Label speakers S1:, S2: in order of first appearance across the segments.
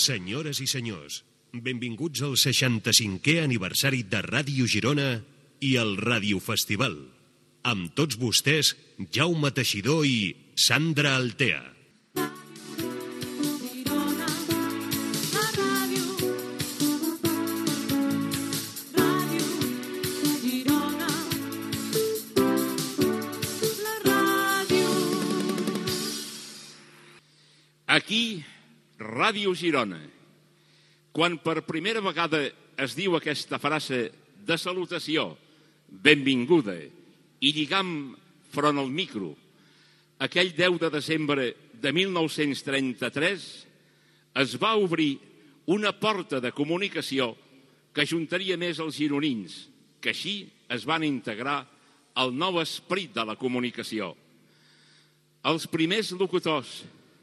S1: Senyores i senyors, benvinguts al 65è aniversari de Ràdio Girona i el Radiofestival. Amb tots vostès, Jaume Teixidor i Sandra Altea.
S2: Aquí, Ràdio Girona. Quan per primera vegada es diu aquesta frase de salutació, benvinguda, i lligam front al micro, aquell 10 de desembre de 1933 es va obrir una porta de comunicació que ajuntaria més els gironins, que així es van integrar al nou esperit de la comunicació. Els primers locutors,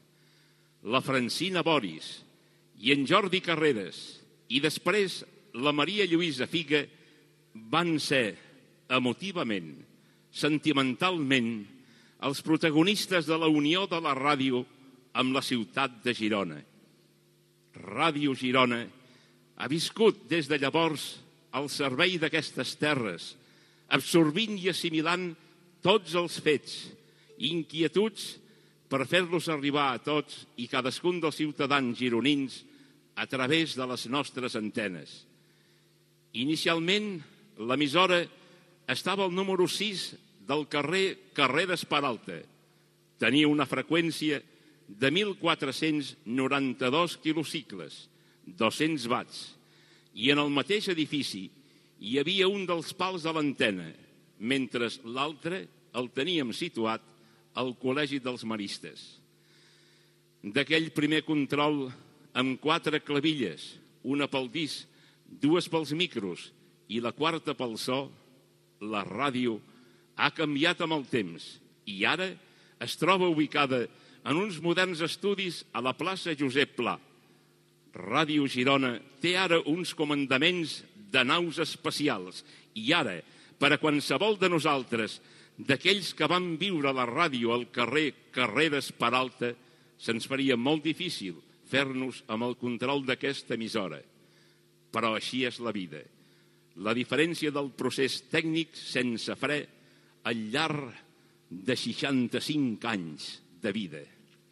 S2: la Francina Boris i en Jordi Carreras i després la Maria Lluïsa Figa van ser emotivament, sentimentalment, els protagonistes de la unió de la ràdio amb la ciutat de Girona. Ràdio Girona ha viscut des de llavors al servei d'aquestes terres, absorbint i assimilant tots els fets, inquietuds, per fer-los arribar a tots i cadascun dels ciutadans gironins a través de les nostres antenes. Inicialment, l'emissora estava al número 6 del carrer d'Esperalta. Tenia una freqüència de 1.492 quilocicles, 200 watts, i en el mateix edifici hi havia un dels pals de l'antena, mentre l'altre el teníem situat al Col·legi dels Maristes. D'aquell primer control amb 4 clavilles, una pel disc, 2 pels micros i la quarta pel so, la ràdio ha canviat amb el temps i ara es troba ubicada en uns moderns estudis a la plaça Josep Pla. Ràdio Girona té ara uns comandaments de naus espacials i ara, per a qualsevol de nosaltres, d'aquells que van viure la ràdio al carrer Carreras Peralta, se'ns faria molt difícil fer-nos amb el control d'aquesta emissora. Però així és la vida. La diferència del procés tècnic sense fre al llarg de 65 anys de vida.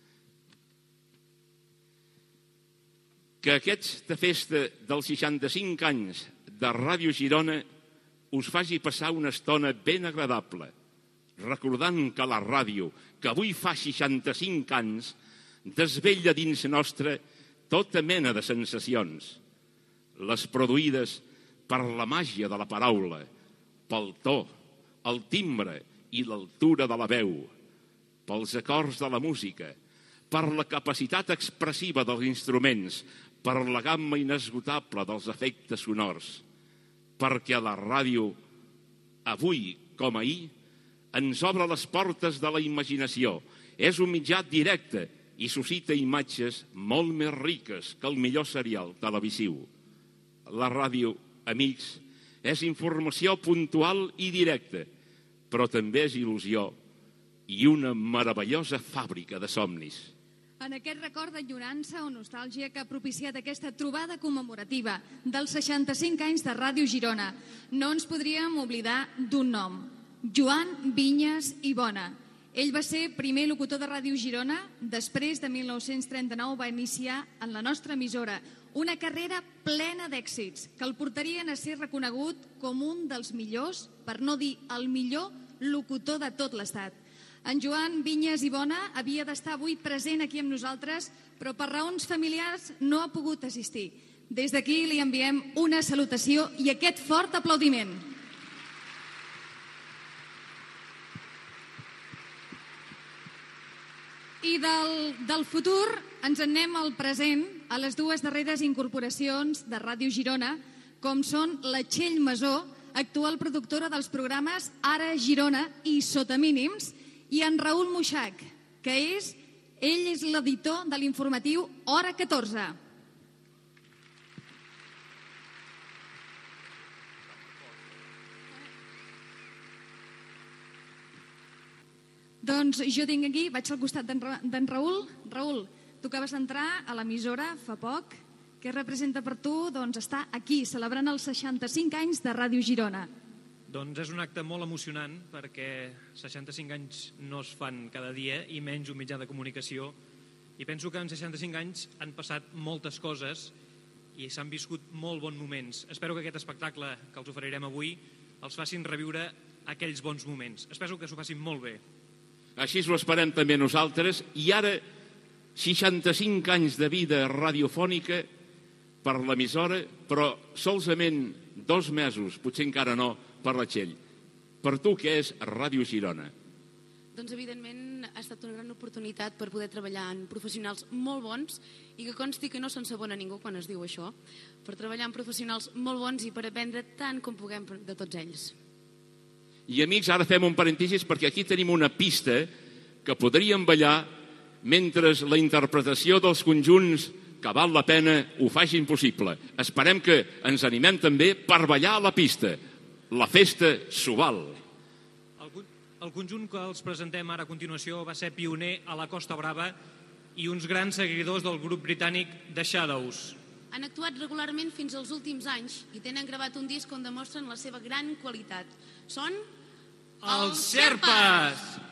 S2: Que aquesta festa dels 65 anys de Ràdio Girona us faci passar una estona ben agradable, recordant que la ràdio, que avui fa 65 anys, desvella dins nostre tota mena de sensacions. Les produïdes per la màgia de la paraula, pel to, el timbre i l'altura de la veu, pels acords de la música, per la capacitat expressiva dels instruments, per la gamma inesgotable dels efectes sonors, perquè la ràdio, avui com ahir, ens obre les portes de la imaginació. És un mitjà directe i suscita imatges molt més riques que el millor serial televisiu. La ràdio, amics, és informació puntual i directa, però també és il·lusió i una meravellosa fàbrica de somnis.
S3: En aquest record d'enyorança o nostàlgia que ha propiciat aquesta trobada commemorativa dels 65 anys de Ràdio Girona, no ens podríem oblidar d'un nom: Joan Vinyes i Bona. Ell va ser primer locutor de Ràdio Girona, després de 1939 va iniciar en la nostra emissora una carrera plena d'èxits que el portarien a ser reconegut com un dels millors, per no dir el millor, locutor de tot l'Estat. En Joan Vinyes i Bona havia d'estar avui present aquí amb nosaltres, però per raons familiars no ha pogut assistir. Des d'aquí li enviem una salutació i aquest fort aplaudiment. I del futur ens en anem al present, a les dues darreres incorporacions de Ràdio Girona, com són la Txell Masó, actual productora dels programes Ara Girona i Sota Mínims, i en Raül Muixach, que ell és l'editor de l'informatiu Hora 14. Doncs jo tinc aquí, vaig al costat d'en Raül. Raül, Tu acabes d'entrar a l'emissora fa poc. Què representa per tu estar aquí, celebrant els 65 anys de Ràdio Girona?
S4: Doncs és un acte molt emocionant perquè 65 anys no es fan cada dia i menys un mitjà de comunicació. I penso que en 65 anys han passat moltes coses i s'han viscut molt bons moments. Espero que aquest espectacle que els oferirem avui els facin reviure aquells bons moments. Espero que s'ho facin molt bé.
S2: Així ho esperem també nosaltres. I ara, 65 anys de vida radiofònica per l'emissora, però solament 2 mesos, potser encara no, per la Txell. Per tu, què és Ràdio Girona?
S5: Doncs, evidentment, ha estat una gran oportunitat per poder treballar amb professionals molt bons i que consti que no s'ensabona ningú quan es diu això, per treballar amb professionals molt bons i per aprendre tant com puguem de tots ells.
S2: I, amics, ara fem un parèntesis perquè aquí tenim una pista que podríem ballar mentre la interpretació dels conjunts que val la pena ho facin possible. Esperem que ens animem també per ballar a la pista. La festa s'ho val.
S4: El conjunt que els presentem ara a continuació va ser pioner a la Costa Brava i uns grans seguidors del grup britànic The Shadows.
S5: Han actuat regularment fins als últims anys i tenen gravat un disc on demostren la seva gran qualitat. Són
S4: Els Sherpas!